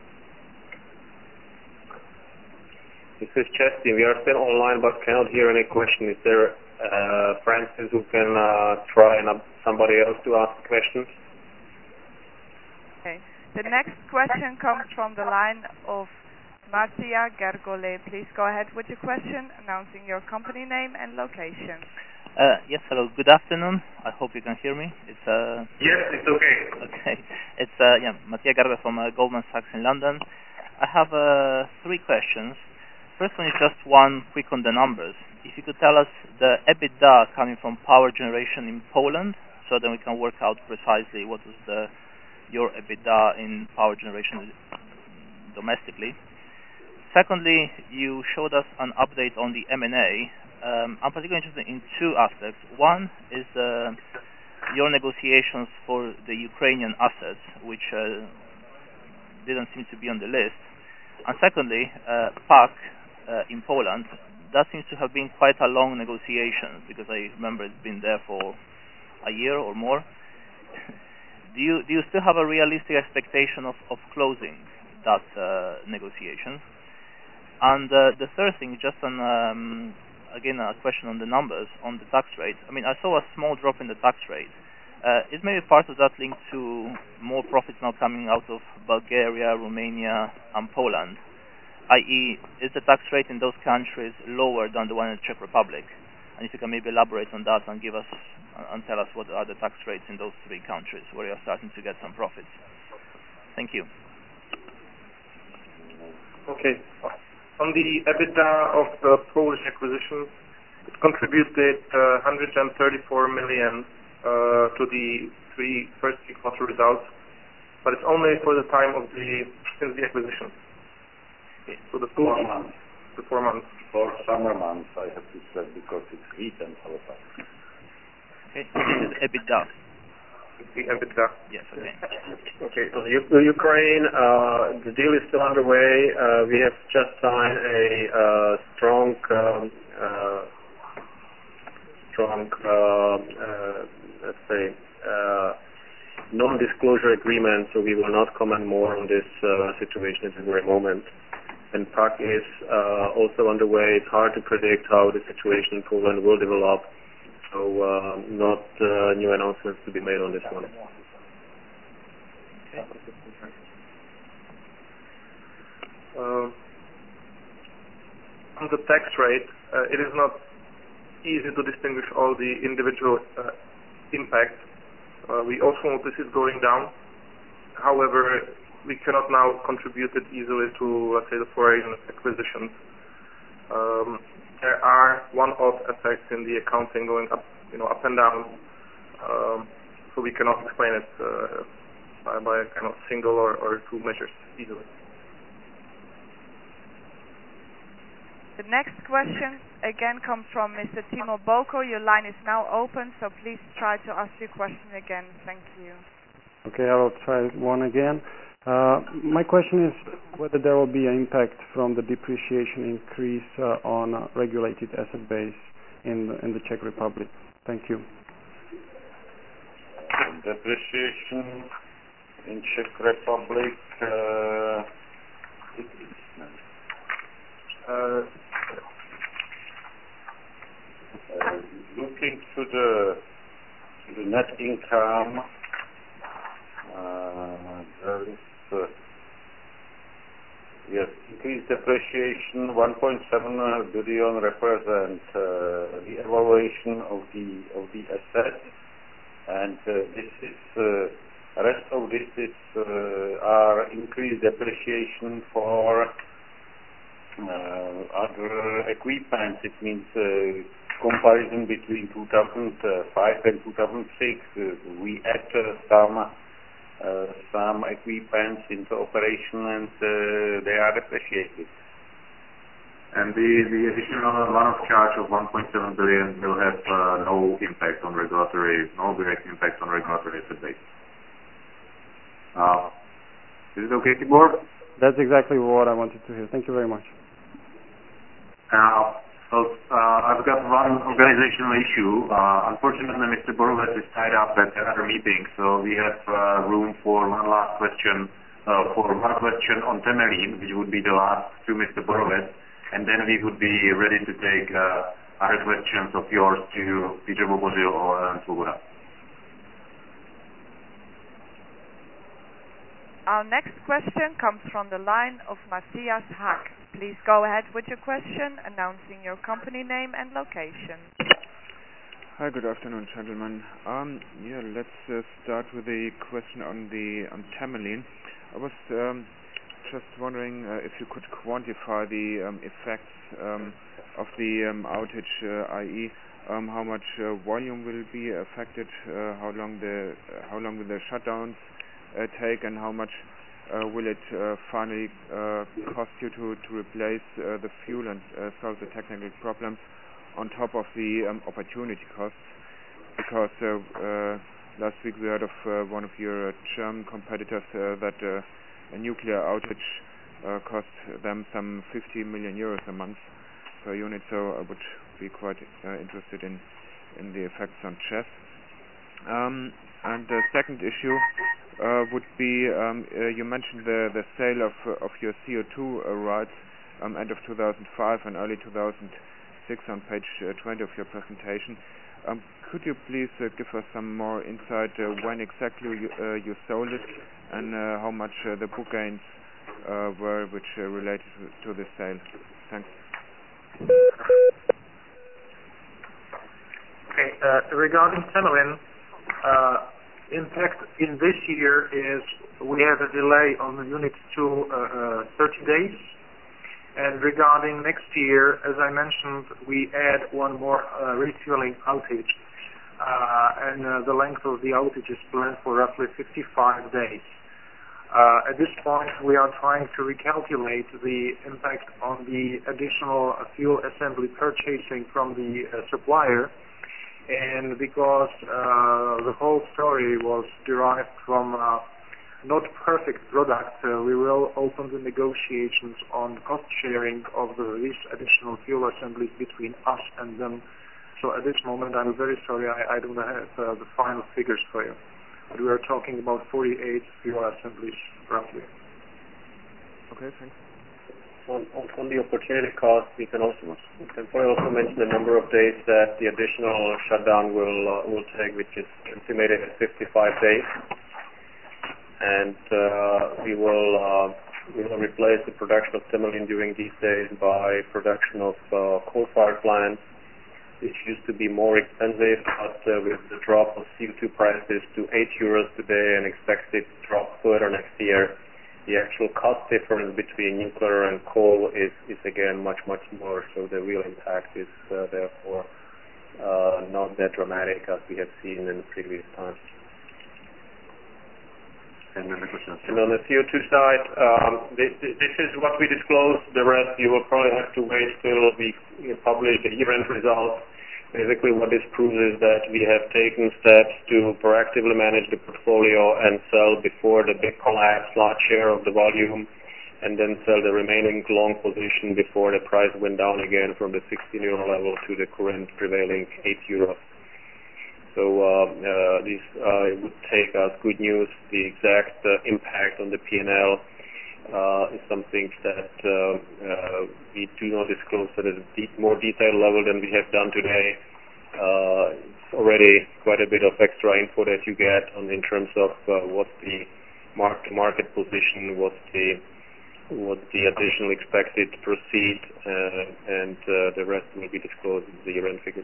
This is Chesty. We are still online but cannot hear any question. Is there uh, Francis who can uh, try and uh, somebody else to ask questions? Okay. The next question comes from the line of Mattia Gergole. Please go ahead with your question, announcing your company name and location. Uh, yes, hello. Good afternoon. I hope you can hear me. It's uh. Yes, it's okay. Okay. It's uh, yeah, Mattia Gergole from uh, Goldman Sachs in London. I have uh, three questions. First one is just one quick on the numbers. If you could tell us the EBITDA coming from power generation in Poland, so then we can work out precisely what was the your EBITDA in power generation domestically. Secondly, you showed us an update on the M and A. Um, I'm particularly interested in two aspects. One is uh, your negotiations for the Ukrainian assets, which uh, didn't seem to be on the list. And secondly, uh, P A C uh, in Poland. That seems to have been quite a long negotiation, because I remember it's been there for a year or more. Do you do you still have a realistic expectation of, of closing that uh, negotiation? And uh, the third thing, just an um, again a question on the numbers on the tax rate. I mean, I saw a small drop in the tax rate. Uh, is maybe part of that linked to more profits now coming out of Bulgaria, Romania, and Poland? that is, is the tax rate in those countries lower than the one in the Czech Republic? And if you can maybe elaborate on that and give us and tell us what are the tax rates in those three countries where you're starting to get some profits. Thank you. Okay. On the EBITDA of the Polish acquisition, it contributed uh, one hundred thirty-four million uh, to the three first three quarter results, but it's only for the time of the since the acquisition. Okay. So the four full months. The four months. For summer months, I have to say, because it's heat and all that. Okay. This is EBITDA. The EBITDA. Yes. Okay. Okay. So the U- Ukraine, uh, the deal is still underway. Uh, we have just signed a uh, strong, um, uh, strong, uh, uh, let's say, uh, non-disclosure agreement. So we will not comment more on this uh, situation at the very moment. And P A C is uh, also underway. It's hard to predict how the situation in Poland will develop. so uh, not uh, new announcements to be made on this one. Okay. Uh, on the tax rate, uh, it is not easy to distinguish all the individual uh, impacts. Uh, we also notice it going down. However, we cannot now contribute it easily to, let's say, the foreign acquisitions. Um, there are one-off effects in the accounting going up, you know, up and down. Um, so we cannot explain it uh, by, by a kind of single or, or two measures easily. The next question again comes from Mister Timo Boko. Your line is now open, so please try to ask your question again. Thank you. Okay, I will try one again. Uh, my question is whether there will be an impact from the depreciation increase uh, on uh, regulated asset base in the, in the Czech Republic. Thank you. Depreciation in Czech Republic. Uh, uh, uh, looking to the to the net income, uh, there is uh, yes, increased depreciation. one point seven billion represent uh, the evaluation of the of the assets, and uh, this is uh, rest of this is uh, are increased depreciation for uh, other equipment. It means uh, comparison between two thousand five and two thousand six. Uh, we add uh, some uh, some equipment into operation, and uh, they are depreciated. And the, the additional one-off charge of one point seven billion will have uh, no impact on regulatory, no direct impact on regulatory asset base. Uh, is it okay, Tibor? That's exactly what I wanted to hear. Thank you very much. Uh, so uh, I've got one organizational issue. Uh, unfortunately, Mister Borovec is tied up at another meeting, so we have uh, room for one last question, uh, for one question on Temelín, which would be the last to Mister Borovec, and then we would be ready to take uh, other questions of yours to Peter Bobozil or Ellen Svoboda. Our next question comes from the line of Matthias Hack. Please go ahead with your question, announcing your company name and location. Hi, good afternoon, gentlemen. Um, yeah, let's uh, start with a question on the on Temelín. I was um, just wondering uh, if you could quantify the um, effects um, of the um, outage, uh, that is, um, how much uh, volume will be affected, uh, how long the uh, how long will the shutdowns uh, take, and how much uh, will it uh, finally uh, cost you to to replace uh, the fuel and uh, solve the technical problems, on top of the um, opportunity costs? Because uh, uh, last week we heard of uh, one of your uh, German competitors uh, that uh, a nuclear outage uh, cost them some fifty million euros a month per unit, so I would be quite uh, interested in, in the effects on C E S. Um, and the second issue uh, would be, um, uh, you mentioned the, the sale of, uh, of your C O two uh, rights um, end of two thousand five and early two thousand six on page uh, twenty of your presentation. Um, could you please uh, give us some more insight uh, when exactly you, uh, you sold it, and uh, how much uh, the book gains uh, were which uh, related to, to this sale? Thanks. Okay, uh, regarding Temelín, uh, impact in this year is we have a delay on the unit two, uh, uh, thirty days. And regarding next year, as I mentioned, we add one more uh, refueling outage. Uh, and uh, the length of the outage is planned for roughly fifty-five days. Uh, at this point, we are trying to recalculate the impact on the additional uh, fuel assembly purchasing from the uh, supplier. And because uh, the whole story was derived from uh, not perfect product, uh, we will open the negotiations on cost sharing of the, these additional fuel assemblies between us and them. So at this moment, I'm very sorry, I, I don't have uh, the final figures for you. But we are talking about forty-eight fuel assemblies, roughly. Okay, thanks. on, on, on the opportunity cost, we can also we can probably also mention the number of days that the additional shutdown will uh, will take, which is estimated at fifty-five days, and uh, we will uh, we will replace the production of Temelín during these days by production of uh, coal-fired plants, which used to be more expensive, but uh, with the drop of C O two prices to eight euros today and expected to drop further next year, the actual cost difference between nuclear and coal is, is again much, much more, so the real impact is uh, therefore uh, not that dramatic as we have seen in the previous times. And then the question. And on the C O two side, um, this, this is what we disclose. The rest you will probably have to wait till we publish the year-end results. Basically what this proves is that we have taken steps to proactively manage the portfolio and sell before the big collapse, large share of the volume, and then sell the remaining long position before the price went down again from the sixteen euro level to the current prevailing eight euros. So uh, uh, this uh, would take as good news. The exact uh, impact on the P and L uh, is something that uh, uh, we do not disclose at a de- more detailed level than we have done today. Uh, it's already quite a bit of extra info that you get on in terms of uh, what's the mark-to-market position, what's the what's the additional expected proceed, uh, and uh, the rest will be disclosed in the year-end figures.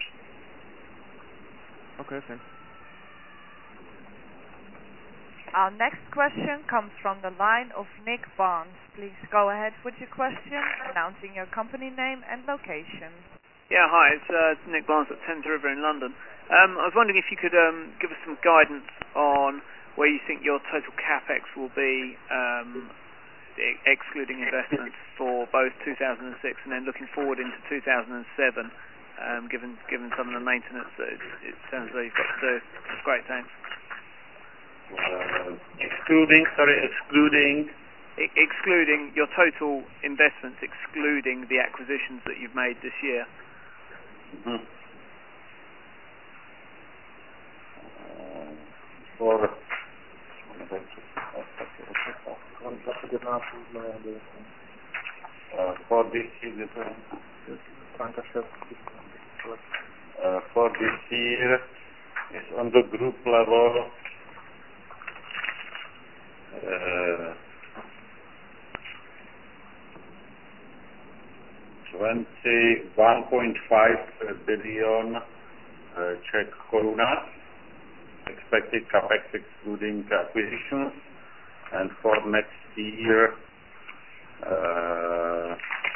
Okay, thanks. Our next question comes from the line of Nick Barnes. Please go ahead with your question, announcing your company name and location. Yeah, hi, it's uh, Nick Barnes at Thames River in London. Um, I was wondering if you could um, give us some guidance on where you think your total capex will be, um, e- excluding investments for both two thousand six and then looking forward into two thousand seven, um, given given some of the maintenance that it, it sounds like you've got to do. That's great, thanks. Uh, excluding, sorry, excluding... E- excluding your total investments, excluding the acquisitions that you've made this year. Mm-hmm. Uh, for... Uh, for this year, uh, for this year, is on the group level, uh, twenty-one point five billion uh, Czech koruna, expected capex excluding acquisitions, and for next year, uh,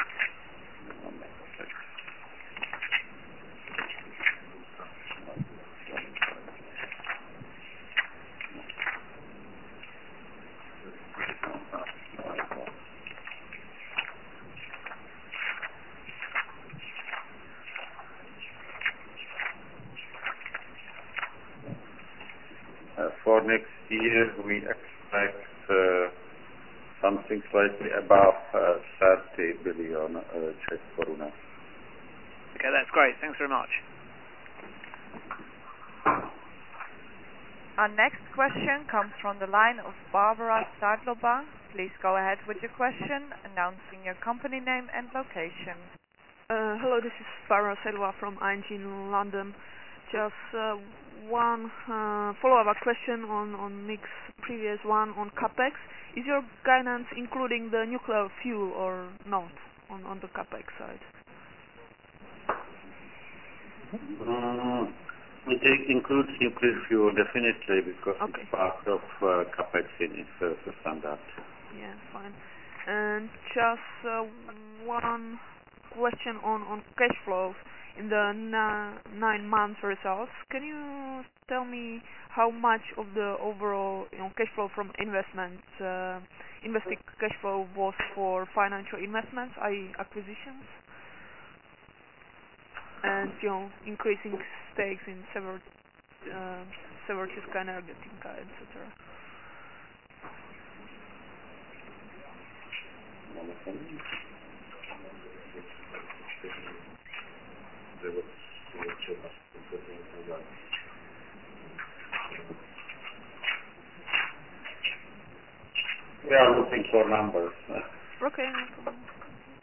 Uh, for next year, we expect uh, something slightly above uh, thirty billion uh, Czech koruna. Okay, that's great. Thanks very much. Our next question comes from the line of Barbara Stadloba. Please go ahead with your question, announcing your company name and location. Uh, hello, this is Barbara Stadloba from I N G in London. Just uh, one uh, follow-up question on, on Nick's previous one on capex. Is your guidance including the nuclear fuel or not on, on the capex side? Mm, it includes nuclear fuel definitely because okay. it's part of uh, capex in its uh, standard. Yeah, fine. And just uh, one question on, on cash flows in the na nine months results. Can you tell me how much of the overall you know, cash flow from investments, uh, investing cash flow was for financial investments, that is acquisitions, and you know increasing stakes in several uh, Severčiska Energetika, et cetera. We are looking for numbers. Okay, no problem.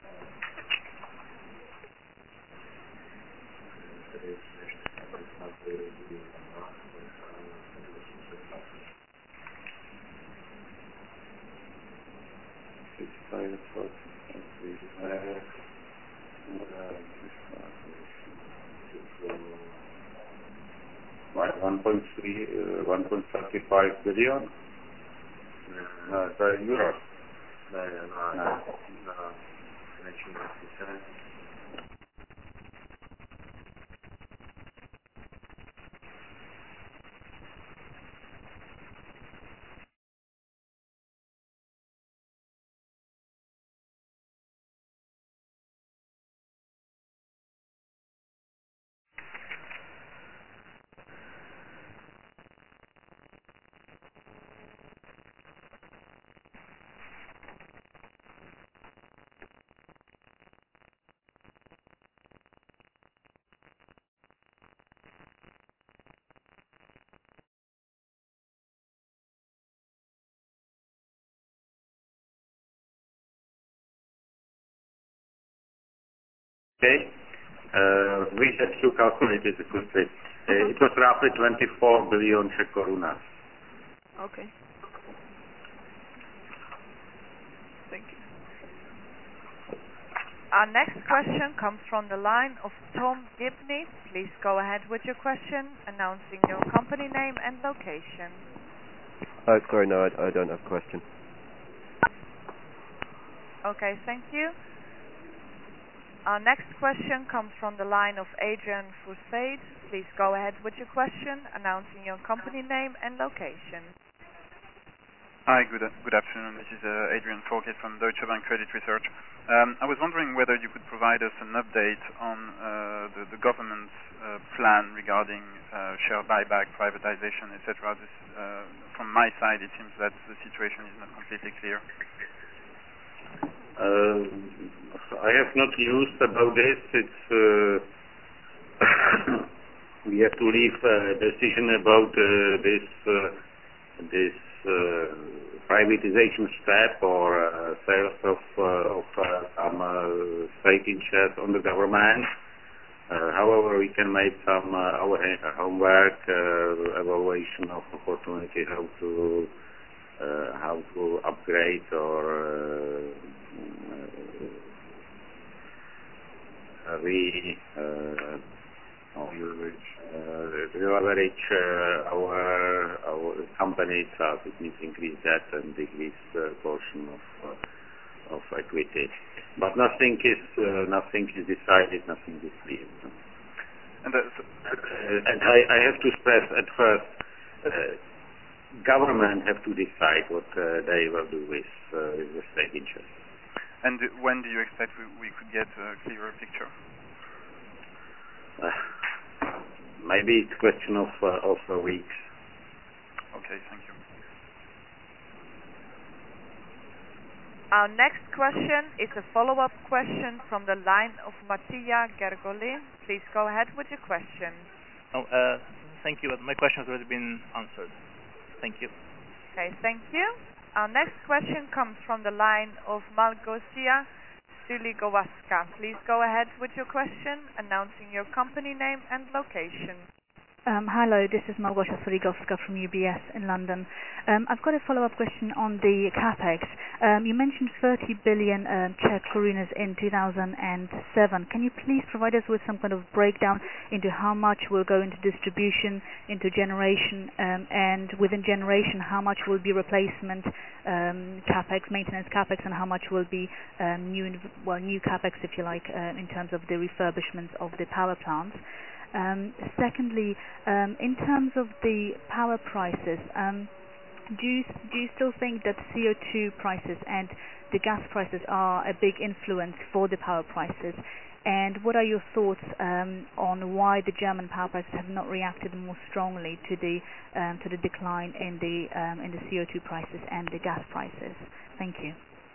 one point three, uh, one point three five billion uh, euros. No, no, no. no. no. Connection with the center. Okay. Uh, we had to calculate it quickly. Uh, it was roughly twenty-four billion Czech korunas. Okay. Thank you. Our next question comes from the line of Tom Gibney. Please go ahead with your question, announcing your company name and location. Oh, sorry, no, I, I don't have a question. Okay, thank you. Our next question comes from the line of Adrian Foussade. Please go ahead with your question, announcing your company name and location. Hi, good good afternoon. This is uh, Adrian Foussade from Deutsche Bank Credit Research. Um, I was wondering whether you could provide us an update on uh, the, the government's uh, plan regarding uh, share buyback, privatization, et cetera. This, uh, from my side, it seems that the situation is not completely clear. Uh, I have not used about this. It's uh, we have to leave a decision about uh, this uh, this uh, privatization step or uh, sales of uh, of uh, some uh, stake in shares on the government. Uh, however, we can make some uh, our homework, uh, evaluation of opportunity, how to uh, how to upgrade or uh, uh, re uh, or leverage uh, leverage uh, our our company itself. It means increase debt and decrease uh, portion of uh, of equity. But nothing is uh, nothing is decided. Nothing is clear. And, uh, so uh, and I, I have to stress at first. Uh, government have to decide what uh, they will do with, uh, with the state interest. And when do you expect we, we could get a clearer picture? Uh, maybe it's a question of uh, of uh, weeks. Okay, thank you. Our next question is a follow-up question from the line of Mattia Gergolin. Please go ahead with your question. Oh, uh, thank you. My question has already been answered. Thank you. Okay, thank you. Our next question comes from the line of Malgosia Suligowaska. Please go ahead with your question, announcing your company name and location. Um, hello, this is Malgosia Suligowaska from U B S in London. Um, I've got a follow-up question on the capex. Um, you mentioned thirty billion um, Czech korunas in two thousand seven. Can you please provide us with some kind of breakdown into how much will go into distribution, into generation, um, and within generation, how much will be replacement um, capex, maintenance capex, and how much will be um, new, well, new capex, if you like, uh, in terms of the refurbishment of the power plants? Um, secondly, um, in terms of the power prices, um, do you, do you still think that C O two prices and the gas prices are a big influence for the power prices? And what are your thoughts um, on why the German power prices have not reacted more strongly to the um, to the decline in the um, in the C O two prices and the gas prices? Thank you.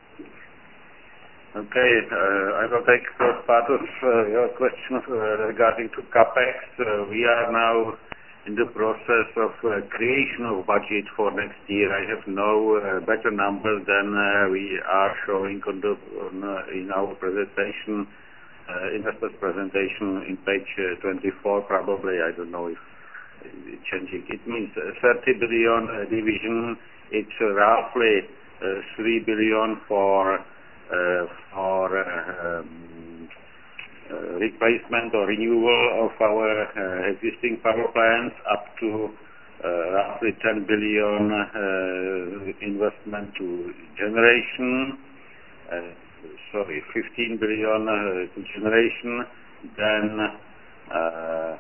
Okay, uh, I will take first part of uh, your question uh, regarding to capex. Uh, we are now in the process of uh, creation of budget for next year. I have no uh, better numbers than uh, we are showing on the, on, uh, in our presentation, uh, investors presentation in page uh, twenty-four. Probably, I don't know if it's changing. It means uh, thirty billion uh, division. It's uh, roughly uh, three billion for uh, for uh, um, uh, replacement or renewal of our uh, existing power plants, up to uh, roughly ten billion uh, investment to generation, uh, sorry, fifteen billion uh, to generation, then uh,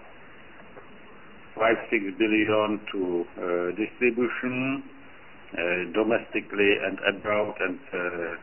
five six billion to uh, distribution, uh, domestically and abroad, and uh,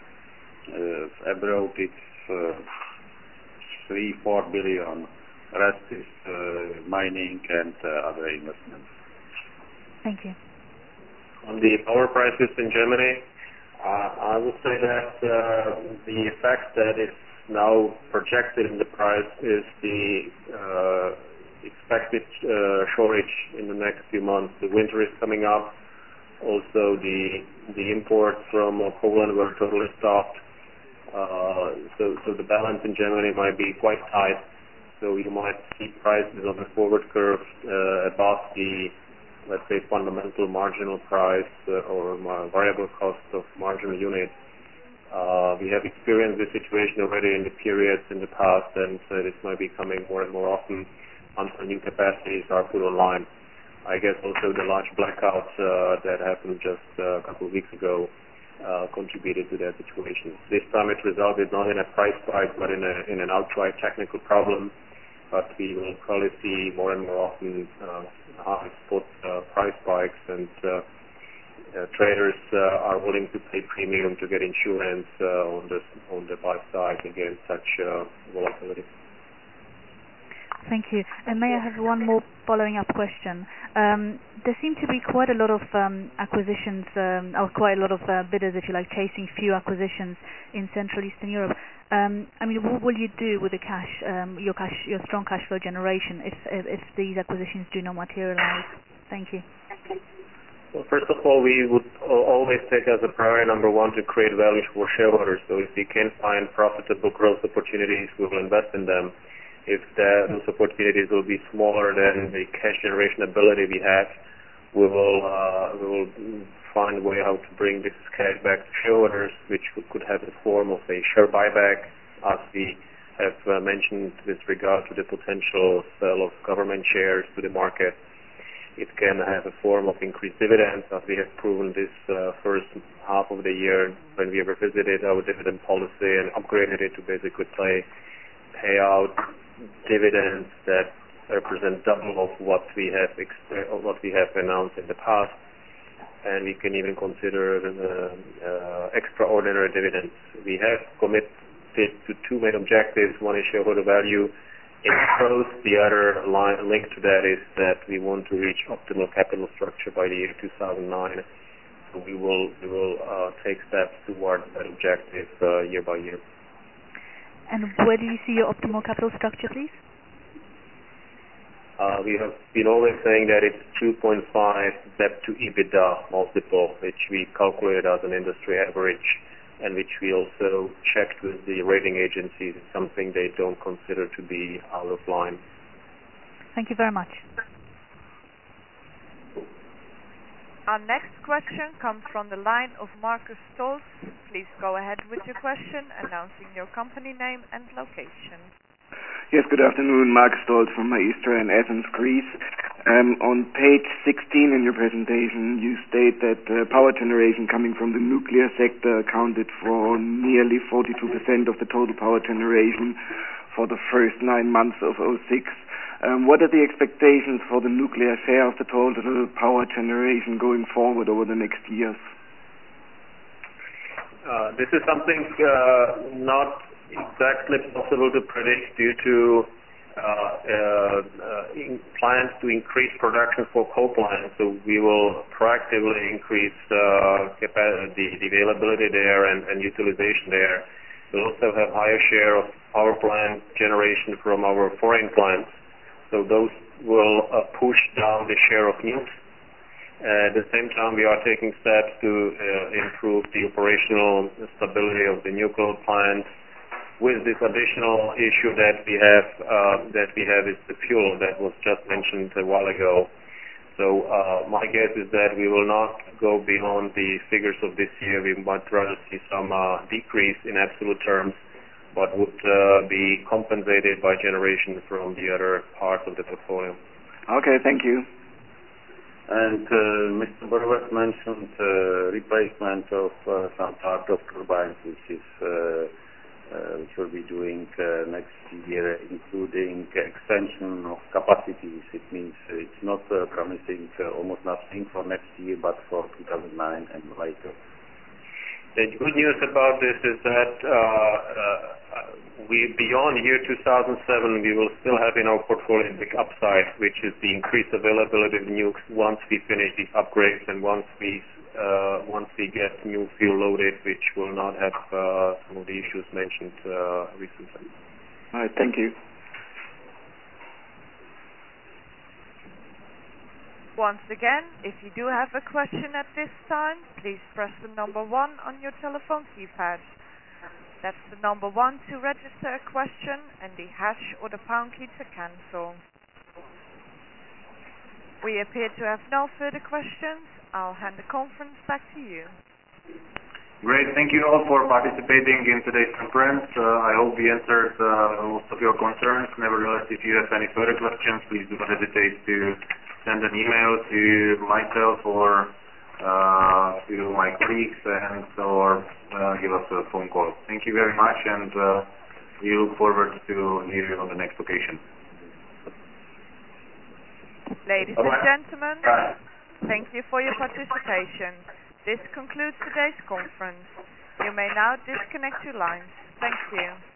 uh, abroad it's uh, three four billion. Rest is uh, mining and uh, other investments. Thank you. On the power prices in Germany, uh, I would say that uh, the effect that is now projected in the price is the uh, expected uh, shortage in the next few months. The winter is coming up. Also, the the imports from uh, Poland were totally stopped. Uh, so, so the balance in Germany might be quite tight. So you might see prices on the forward curve uh, above the, let's say, fundamental marginal price uh, or uh, variable cost of marginal unit. Uh, we have experienced this situation already in the periods in the past, and uh, this might be coming more and more often until new capacities are put online. I guess also the large blackouts uh, that happened just uh, a couple of weeks ago uh, contributed to that situation. This time it resulted not in a price spike, but in, a, in an outright technical problem. But we will probably see more and more often uh, high spot uh, price spikes, and uh, uh, traders uh, are willing to pay premium to get insurance uh, on the on the buy side against such uh, volatility. Thank you. And may I have one more following up question? Um, there seem to be quite a lot of um, acquisitions, um, or quite a lot of uh, bidders, if you like, chasing few acquisitions in Central Eastern Europe. Um, I mean, what will you do with the cash, um, your cash, your strong cash flow generation, if, if if these acquisitions do not materialize? Thank you. Well, first of all, we would always take as a priority number one to create value for shareholders. So if we can find profitable growth opportunities, we will invest in them. If the, those opportunities will be smaller than the cash generation ability we have, we will uh, we will find a way how to bring this cash back to shareholders, which could have the form of a share buyback, as we have uh, mentioned with regard to the potential sale of government shares to the market. It can have a form of increased dividends, as we have proven this uh, first half of the year when we revisited our dividend policy and upgraded it to basically pay, pay out dividends that represent double of what we have exp- what we have announced in the past, and we can even consider uh, uh, extraordinary dividends. We have committed to two main objectives. One is shareholder value in growth. The other line linked to that is that we want to reach optimal capital structure by the year two thousand nine. So we will we will uh, take steps towards that objective uh, year by year. And where do you see your optimal capital structure, please? Uh, we have been always saying that it's two point five debt to EBITDA multiple, which we calculate as an industry average, and which we also checked with the rating agencies. It's something they don't consider to be out of line. Thank you very much. Our next question comes from the line of Marcus Stolz. Please go ahead with your question, announcing your company name and location. Yes, good afternoon. Mark Stolz from Maestra in Athens, Greece. Um, on page sixteen in your presentation, you state that uh, power generation coming from the nuclear sector accounted for nearly forty-two percent of the total power generation for the first nine months of oh six. Um, what are the expectations for the nuclear share of the total power generation going forward over the next years? Uh, this is something uh, not exactly possible to predict due to uh, uh, in plans to increase production for coal plants. So we will proactively increase uh, capacity, the, the availability there and, and utilization there. We'll also have higher share of power plant generation from our foreign plants. So those will uh, push down the share of nukes. Uh, at the same time, we are taking steps to uh, improve the operational stability of the nuclear plants. With this additional issue that we have, uh, that we have is the fuel that was just mentioned a while ago. So uh, my guess is that we will not go beyond the figures of this year. We might rather see some uh, decrease in absolute terms, but would uh, be compensated by generation from the other parts of the portfolio. Okay, thank you. And uh, Mister Borowicz mentioned uh, replacement of uh, some part of turbines, which is uh, Uh, which we'll be doing uh, next year, including extension of capacities. It means uh, it's not uh, promising uh, almost nothing for next year, but for two thousand nine and later. The good news about this is that uh, uh, we, beyond year two thousand seven, we will still have in our portfolio a big upside, which is the increased availability of nukes once we finish these upgrades and once we Uh, once we get new fuel loaded, which will not have uh, some of the issues mentioned uh, recently. All right, thank you. Once again, if you do have a question at this time, please press the number one on your telephone keypad. That's the number one to register a question and the hash or the pound key to cancel. We appear to have no further questions. I'll hand the conference back to you. Great. Thank you all for participating in today's conference. Uh, I hope we answered uh, most of your concerns. Nevertheless, if you have any further questions, please do not hesitate to send an email to myself or uh, to my colleagues and or uh, give us a phone call. Thank you very much, and uh, we look forward to hear you on the next occasion. Ladies Bye-bye. and gentlemen, Bye. thank you for your participation. This concludes today's conference. You may now disconnect your lines. Thank you.